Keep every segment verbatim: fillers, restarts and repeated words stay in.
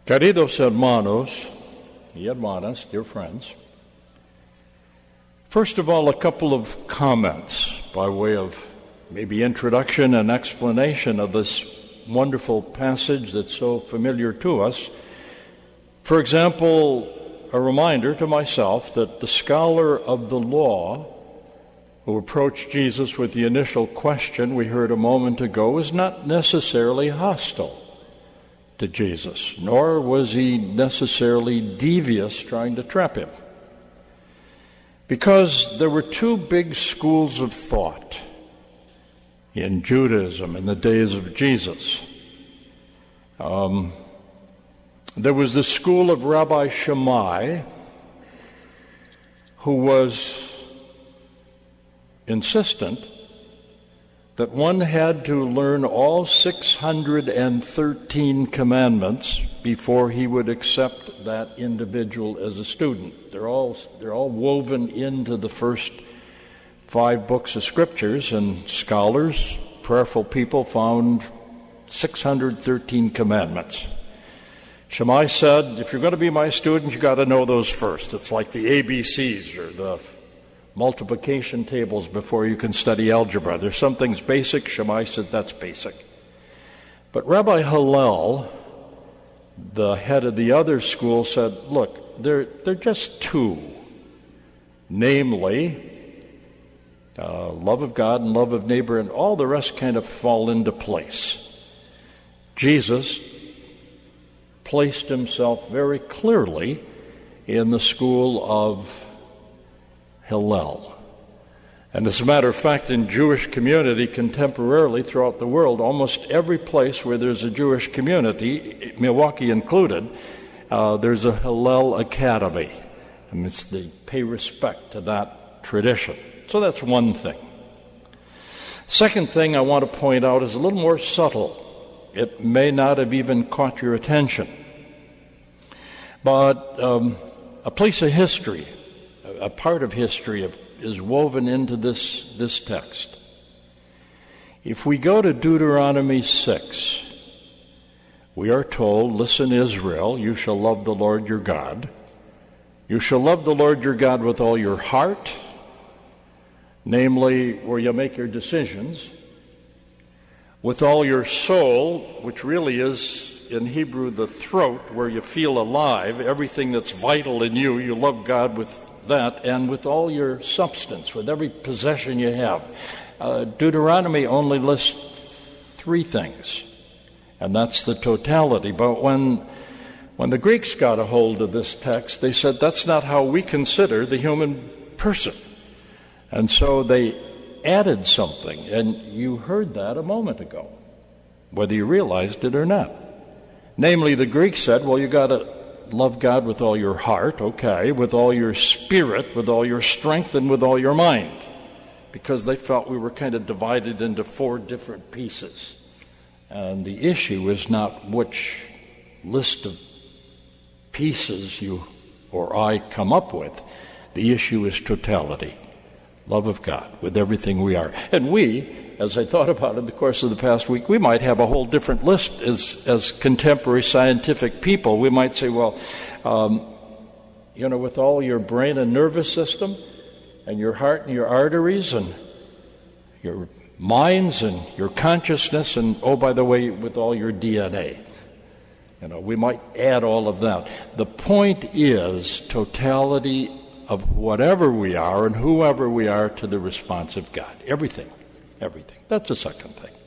Queridos hermanos y hermanas, dear friends, first of all, a couple of comments by way of maybe introduction and explanation of this wonderful passage that's so familiar to us. For example, a reminder to myself that the scholar of the law who approached Jesus with the initial question we heard a moment ago is not necessarily hostile to Jesus, nor was he necessarily devious trying to trap him. Because there were two big schools of thought in Judaism in the days of Jesus. Um, there was the school of Rabbi Shammai, who was insistent that one had to learn all six hundred thirteen commandments before he would accept that individual as a student. They're all they're all woven into the first five books of scriptures, and scholars, prayerful people, found six hundred thirteen commandments. Shammai said, if you're going to be my student, you got to know those first. It's like the A B Cs or the multiplication tables before you can study algebra. There's some things basic. Shammai said that's basic. But Rabbi Hillel, the head of the other school, said, look, they're, they're just two. Namely, uh, love of God and love of neighbor, and all the rest kind of fall into place. Jesus placed himself very clearly in the school of Hillel. And as a matter of fact, in Jewish community contemporarily throughout the world, almost every place where there's a Jewish community, Milwaukee included, uh, there's a Hillel Academy. And it's, they pay respect to that tradition. So that's one thing. Second thing I want to point out is a little more subtle. It may not have even caught your attention. But um, a piece of history, a part of history is woven into this, this text. If we go to Deuteronomy six, we are told, listen, Israel, you shall love the Lord your God. You shall love the Lord your God with all your heart, namely where you make your decisions, with all your soul, which really is in Hebrew the throat, where you feel alive, everything that's vital in you, you love God with that, and with all your substance, with every possession you have. Uh, Deuteronomy only lists three things, and that's the totality. But when when the Greeks got a hold of this text, they said that's not how we consider the human person. And so they added something, and you heard that a moment ago, whether you realized it or not. Namely, the Greeks said, well, you got to love God with all your heart, okay, with all your spirit, with all your strength, and with all your mind, because they felt we were kind of divided into four different pieces. And the issue is not which list of pieces you or I come up with. The issue is totality, love of God with everything we are. And we, as I thought about it in the course of the past week, we might have a whole different list as, as contemporary scientific people. We might say, well, um, you know, with all your brain and nervous system and your heart and your arteries and your minds and your consciousness and, oh, by the way, with all your D N A. You know, we might add all of that. The point is totality of whatever we are and whoever we are to the response of God. Everything. Everything. That's the second thing.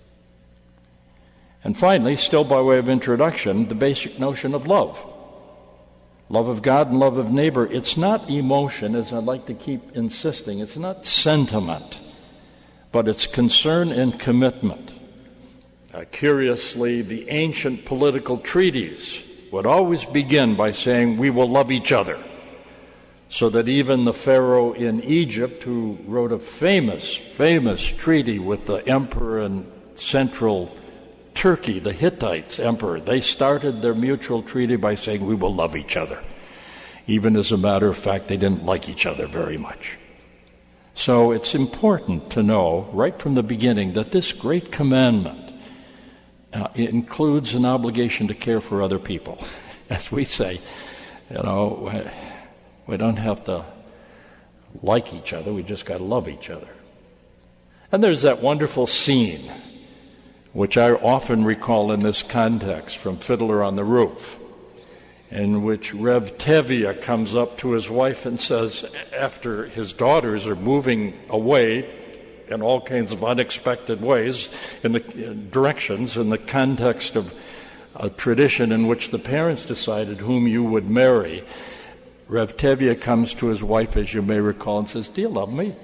And finally, still by way of introduction, the basic notion of love. Love of God and love of neighbor. It's not emotion, as I like to keep insisting. It's not sentiment, but it's concern and commitment. Uh, curiously, the ancient political treaties would always begin by saying, we will love each other. So that even the Pharaoh in Egypt, who wrote a famous, famous treaty with the emperor in central Turkey, the Hittites emperor, they started their mutual treaty by saying, we will love each other. Even as a matter of fact, they didn't like each other very much. So it's important to know right from the beginning that this great commandment uh, includes an obligation to care for other people. As we say, you know, we don't have to like each other, we just got to love each other. And there's that wonderful scene, which I often recall in this context, from Fiddler on the Roof, in which Rev Tevye comes up to his wife and says, after his daughters are moving away in all kinds of unexpected ways, in the directions, in the context of a tradition in which the parents decided whom you would marry, Rev Tevye comes to his wife, as you may recall, and says, "Do you love me?"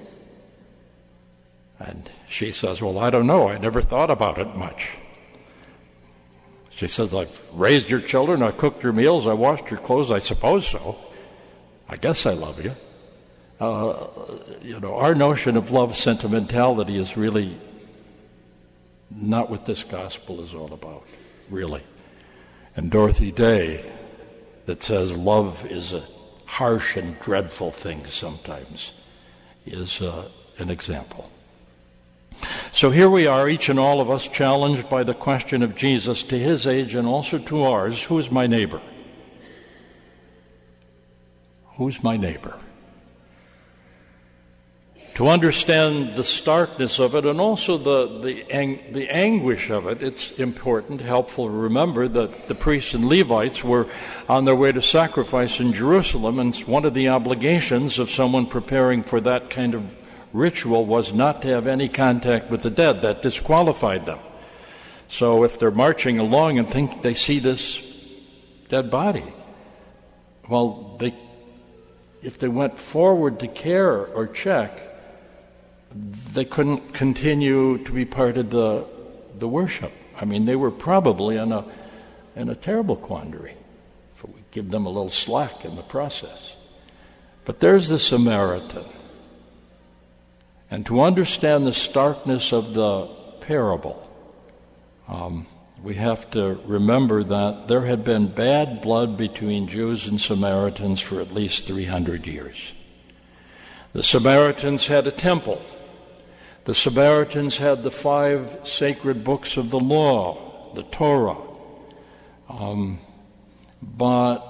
And she says, "Well, I don't know. I never thought about it much." She says, "I've raised your children, I cooked your meals, I washed your clothes. I suppose so. I guess I love you." Uh, you know, our notion of love sentimentality is really not what this gospel is all about, really. And Dorothy Day, that says love is a harsh and dreadful thing sometimes, is uh, an example. So here we are, each and all of us, challenged by the question of Jesus to his age and also to ours: who is my neighbor? Who's my neighbor? To understand the starkness of it and also the, the, ang- the anguish of it, it's important, helpful to remember that the priests and Levites were on their way to sacrifice in Jerusalem, and one of the obligations of someone preparing for that kind of ritual was not to have any contact with the dead. That disqualified them. So if they're marching along and think they see this dead body, well, they, if they went forward to care or check, they couldn't continue to be part of the the worship. I mean, they were probably in a in a terrible quandary. If we give them a little slack in the process. But there's the Samaritan. And to understand the starkness of the parable, um, we have to remember that there had been bad blood between Jews and Samaritans for at least three hundred years. The Samaritans had a temple. The Samaritans had the five sacred books of the law, the Torah. Um, but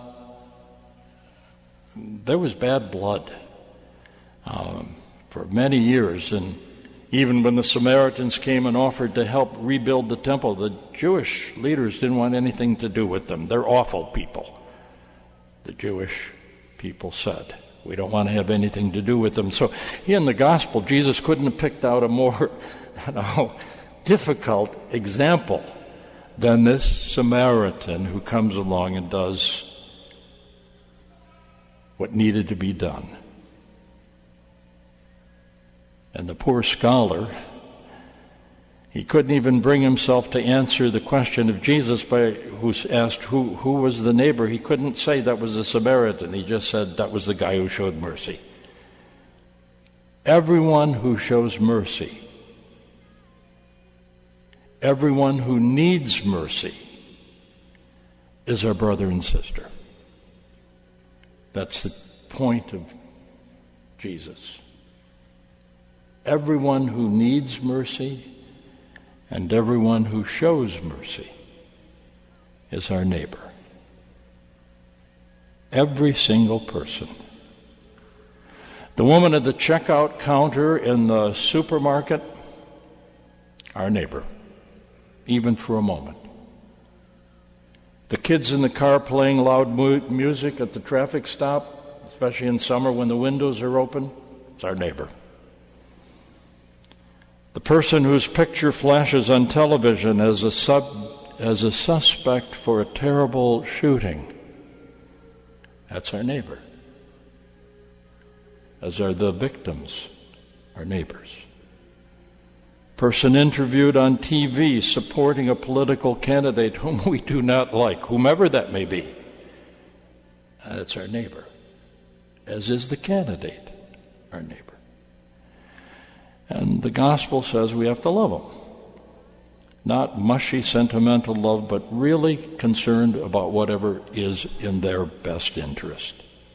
there was bad blood um, for many years. And even when the Samaritans came and offered to help rebuild the temple, the Jewish leaders didn't want anything to do with them. They're awful people, the Jewish people said. We don't want to have anything to do with them. So in the gospel, Jesus couldn't have picked out a more you know, difficult example than this Samaritan who comes along and does what needed to be done. And the poor scholar, he couldn't even bring himself to answer the question of Jesus by who's asked who, who was the neighbor. He couldn't say that was a Samaritan. He just said that was the guy who showed mercy. Everyone who shows mercy, everyone who needs mercy is our brother and sister. That's the point of Jesus. Everyone who needs mercy and everyone who shows mercy is our neighbor. Every single person. The woman at the checkout counter in the supermarket, our neighbor, even for a moment. The kids in the car playing loud mu- music at the traffic stop, especially in summer when the windows are open, it's our neighbor. The person whose picture flashes on television as a sub, as a suspect for a terrible shooting, that's our neighbor. As are the victims, our neighbors. Person interviewed on T V supporting a political candidate whom we do not like, whomever that may be, that's our neighbor. As is the candidate, our neighbor. And the gospel says we have to love them. Not mushy, sentimental love, but really concerned about whatever is in their best interest.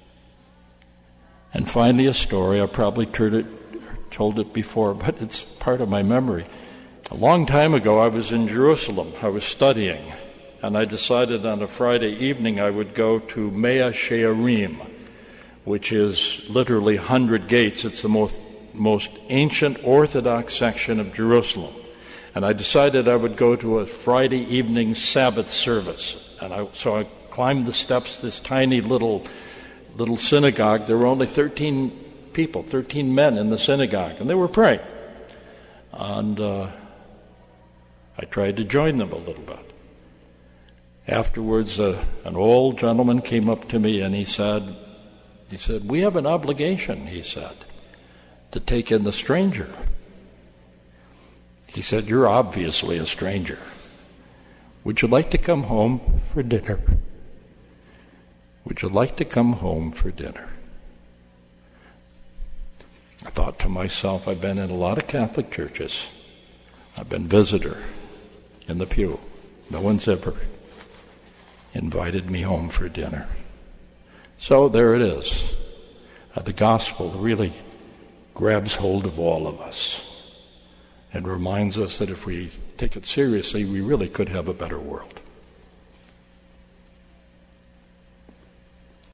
And finally, a story. I probably told it, told it before, but it's part of my memory. A long time ago, I was in Jerusalem. I was studying, and I decided on a Friday evening I would go to Mea Shearim, which is literally hundred gates. It's the most, most ancient Orthodox section of Jerusalem. And I decided I would go to a Friday evening Sabbath service. And I, so I climbed the steps, this tiny little little synagogue. There were only thirteen people, thirteen men in the synagogue, and they were praying. And uh, I tried to join them a little bit. Afterwards, uh, an old gentleman came up to me and he said, he said, "We have an obligation," he said, "to take in the stranger." He said, "You're obviously a stranger. Would you like to come home for dinner? Would you like to come home for dinner?" I thought to myself, I've been in a lot of Catholic churches. I've been visitor in the pew. No one's ever invited me home for dinner. So there it is. Uh, the gospel really grabs hold of all of us and reminds us that if we take it seriously, we really could have a better world.